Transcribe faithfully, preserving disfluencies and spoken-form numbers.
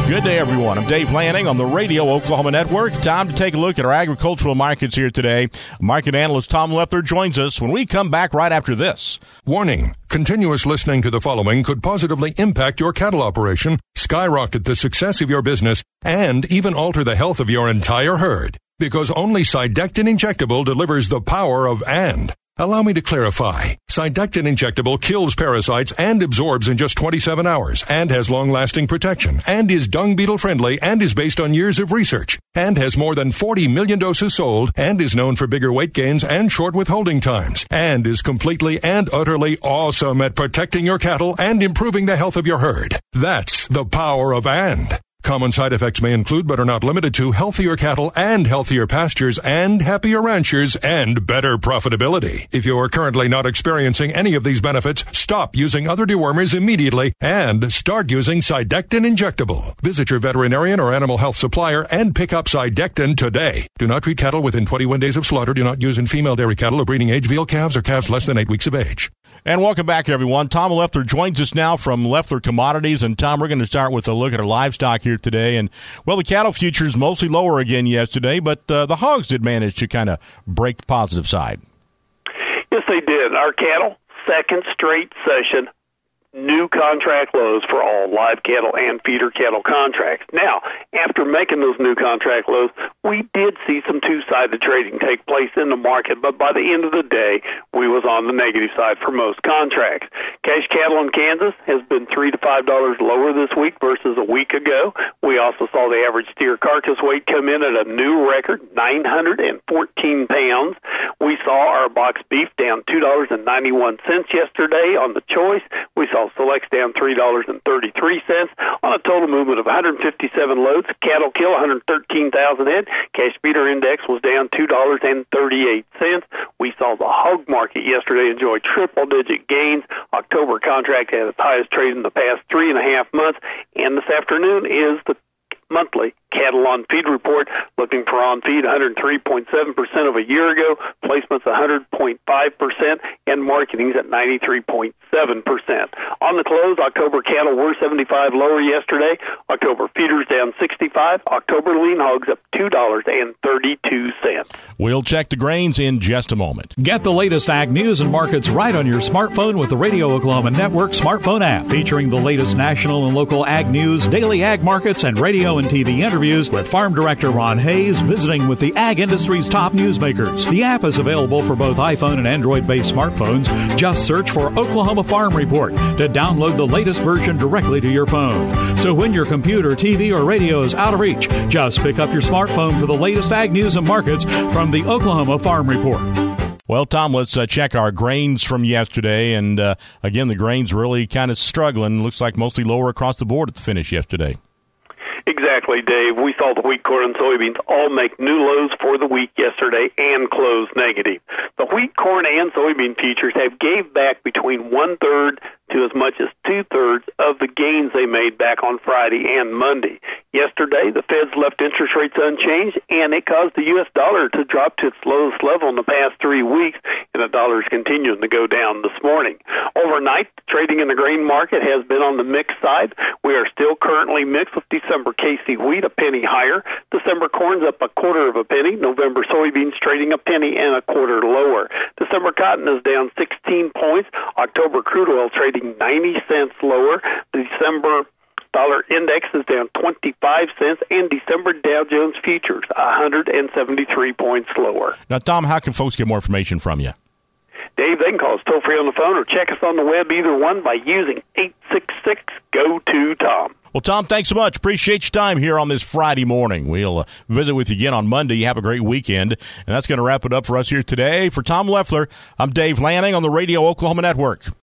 Good day, everyone. I'm Dave Lanning on the Radio Oklahoma Network. Time to take a look at our agricultural markets here today. Market analyst Tom Leffler joins us when we come back right after this. Warning. Continuous listening to the following could positively impact your cattle operation, skyrocket the success of your business, and even alter the health of your entire herd. Because only Cydectin Injectable delivers the power of and. Allow me to clarify. Cydectin Injectable kills parasites and absorbs in just twenty-seven hours and has long-lasting protection and is dung beetle friendly and is based on years of research and has more than forty million doses sold and is known for bigger weight gains and short withholding times and is completely and utterly awesome at protecting your cattle and improving the health of your herd. That's the power of and. Common side effects may include, but are not limited to, healthier cattle and healthier pastures and happier ranchers and better profitability. If you are currently not experiencing any of these benefits, stop using other dewormers immediately and start using Cydectin Injectable. Visit your veterinarian or animal health supplier and pick up Cydectin today. Do not treat cattle within twenty-one days of slaughter. Do not use in female dairy cattle or breeding age veal calves or calves less than eight weeks of age. And welcome back, everyone. Tom Leffler joins us now from Leffler Commodities. And, Tom, we're going to start with a look at our livestock here today. And, well, the cattle futures mostly lower again yesterday, but uh, the hogs did manage to kind of break the positive side. Yes, they did. Our cattle, second straight session, new contract lows for all live cattle and feeder cattle contracts. Now, after making those new contract lows, we did see some two-sided trading take place in the market, but by the end of the day, we was on the negative side for most contracts. Cash cattle in Kansas has been three to five dollars lower this week versus a week ago. We also saw the average steer carcass weight come in at a new record, nine hundred fourteen pounds. We saw our box beef down two dollars and ninety-one cents yesterday on the choice. We saw selects down three dollars and thirty-three cents on a total movement of one hundred fifty-seven loads. Cattle kill one hundred thirteen thousand head. Cash feeder index was down two dollars and thirty-eight cents. We saw the hog market yesterday enjoy triple-digit gains. October contract had its highest trade in the past three and a half months, and this afternoon is the monthly cattle on feed report, looking for on feed one hundred three point seven percent of a year ago, placements one hundred point five percent, and marketing's at ninety-three point seven percent. On the close, October cattle were seventy-five lower yesterday. October feeders down sixty-five. October lean hogs up two dollars and thirty-two cents. We'll check the grains in just a moment. Get the latest ag news and markets right on your smartphone with the Radio Oklahoma Network smartphone app, featuring the latest national and local ag news, daily ag markets, and radio and T V interviews with Farm Director Ron Hayes visiting with the ag industry's top newsmakers. The app is available for both iPhone and Android-based smartphones. Just search for Oklahoma Farm Report to download the latest version directly to your phone. So when your computer, T V, or radio is out of reach, just pick up your smartphone for the latest ag news and markets from the Oklahoma Farm Report. Well, Tom, let's uh, check our grains from yesterday. And, uh, again, the grains really kind of struggling. Looks like mostly lower across the board at the finish yesterday. Exactly, Dave. We saw the wheat, corn, and soybeans all make new lows for the week yesterday and close negative. The wheat, corn, and soybean futures have gave back between one-third to as much as two-thirds of the gains they made back on Friday and Monday. Yesterday, the Feds left interest rates unchanged, and it caused the U S dollar to drop to its lowest level in the past three weeks, and the dollar is continuing to go down this morning. Overnight, trading in the grain market has been on the mixed side. We are still currently mixed with December K C wheat a penny higher. December corn's up a quarter of a penny. November soybeans trading a penny and a quarter lower. December cotton is down sixteen points. October crude oil trading ninety cents lower. The December dollar index is down twenty-five cents, and December Dow Jones futures one hundred seventy-three points lower. Now, Tom, how can folks get more information from you? Dave, they can call us toll-free on the phone or check us on the web, either one, by using eight six six, G O two, Tom. Well, Tom, thanks so much. Appreciate your time here on this Friday morning. We'll uh, visit with you again on Monday. Have a great weekend. And that's going to wrap it up for us here today. For Tom Leffler, I'm Dave Lanning on the Radio Oklahoma Network.